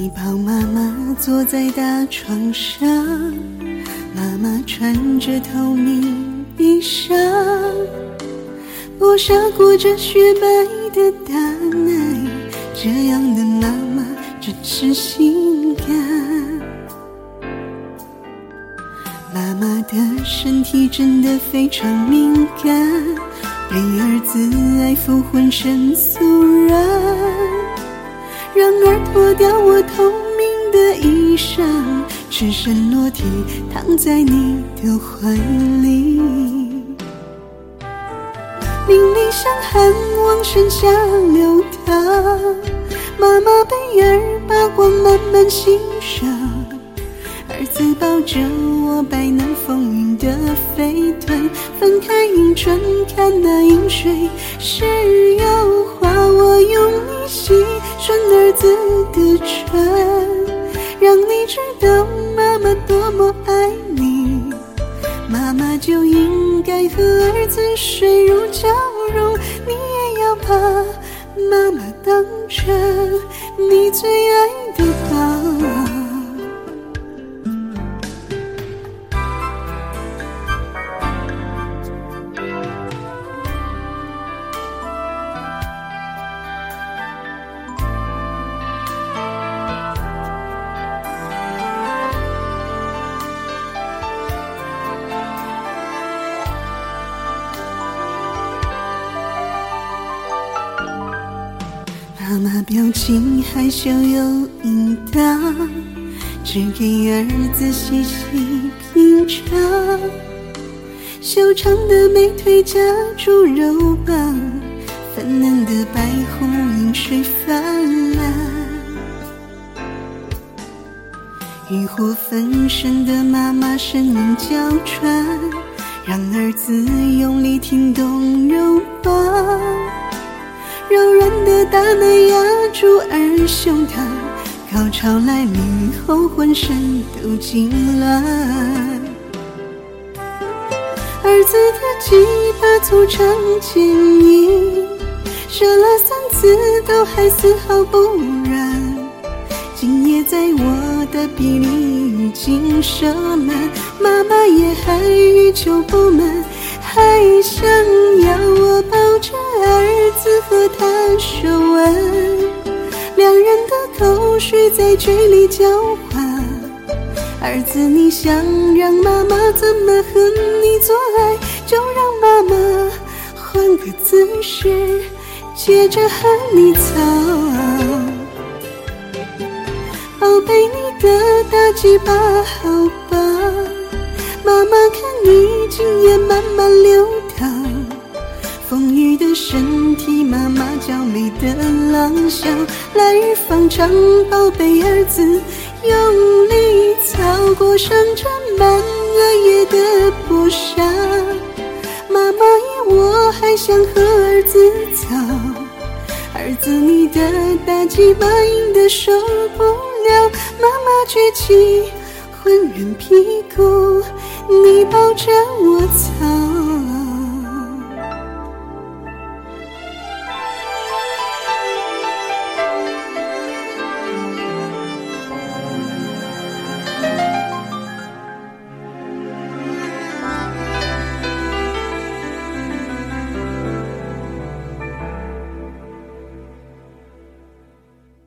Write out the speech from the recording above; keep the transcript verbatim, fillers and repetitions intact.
抱妈妈坐在大床上，妈妈穿着透明衣裳，薄纱裹着雪白的大奶，这样的妈妈真是性感。妈妈的身体真的非常敏感，被儿子爱抚浑身酥软，然而脱掉我透明的衣裳，赤身裸体躺在你的怀里，淋漓像汗往身下流淌，妈妈被儿把光慢慢欣赏，儿子抱着我摆弄风云的飞团，翻开迎春看那饮水是油画，我用力细顺儿子的唇，让你知道妈妈多么爱你，妈妈就应该和儿子水乳交融，你也要把妈妈当成你最爱的宝。妈妈表情害羞又淫荡，只给儿子细细品尝，修长的美腿夹住肉棒，粉嫩的白狐饮水泛滥，欲火焚身的妈妈声音娇喘，让儿子用力挺动肉棒，柔软的大奶压住儿胸膛，高潮来临后浑身都痉挛，儿子的鸡巴粗长坚硬，射了三次都还丝毫不软，今夜在我的臂里已经射满，妈妈也还欲求不满，还想要我抱着儿子和他舌吻，两人的口水在嘴里交换，儿子你想让妈妈怎么和你做爱，就让妈妈换个姿势接着和你操，宝贝你的大鸡巴好棒，妈妈看你精液慢慢流淌，丰腴的身体妈妈娇美的浪响，来日方长宝贝儿子用力操过上沾满额叶的薄纱，妈妈也我还想和儿子操，儿子你的大鸡巴硬得受不了，妈妈撅起浑圆屁股，你抱着